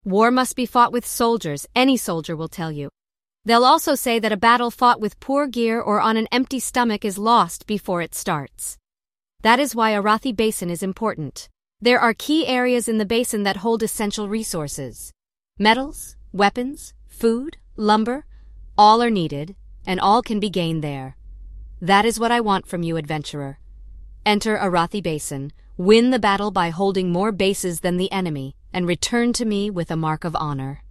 War must be fought with soldiers, any soldier will tell you. They'll also say that a battle fought with poor gear or on an empty stomach is lost before it starts. That is why Arathi Basin is important. There are key areas in the basin that hold essential resources. Metals, weapons, food, lumber, all are needed, and all can be gained there. That is what I want from you, adventurer. Enter Arathi Basin, win the battle by holding more bases than the enemy, and return to me with a mark of honor.